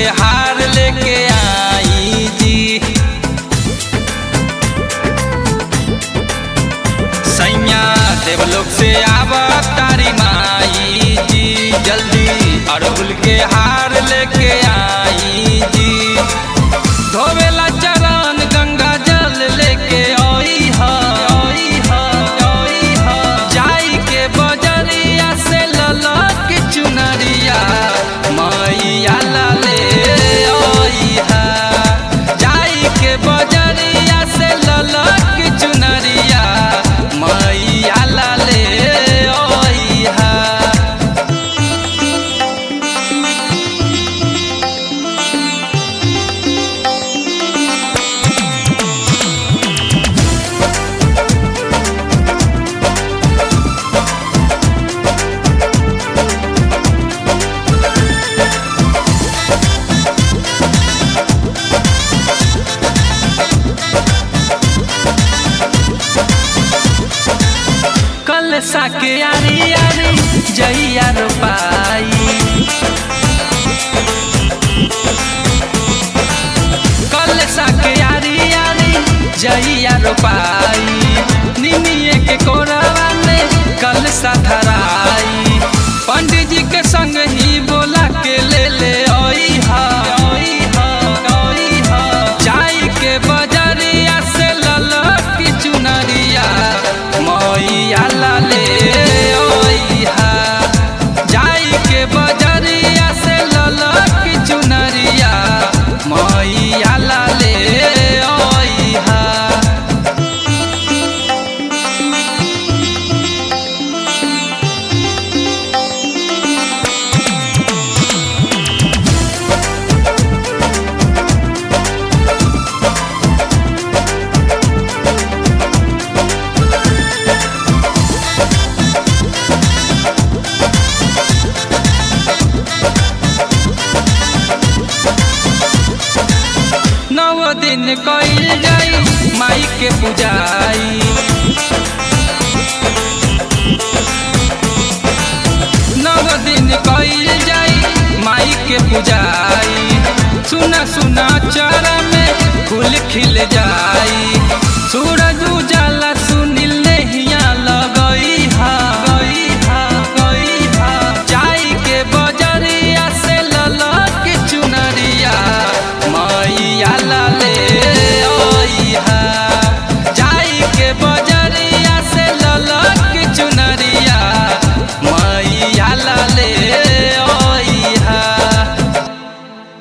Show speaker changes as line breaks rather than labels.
हार लेके आई जी। सैया देवलोक से आवत तारी माई जी, जल्दी अड़हुल के हार लेके आई जी। धोवेला चरण गंगा जल लेके आई हा, जाई के बजरिया से ललक चुनरिया मैया ला ले आई हा। जाई के बजरिया से ललक चुनरिया मैया ला ले आई हा। कलसा के आरी आरी जइया रोपाई, कलसा के आरी आरी जइया रोपाई। निमिये के कोरवा में कलसा धराई, पंडित जी के संग ही बोला के ले आई हा। जाई के बजरिया से ललक चुनरिया मैया ला ले आई हा। जाई के बजरिया से ललक चुनरिया मैया ला ले आई हा। नौ दिन कइल जाई माई के पूजाई, नौ दिन कइल जाई माई के पूजाई। सुना सुना चरा में फूल खिल जाई,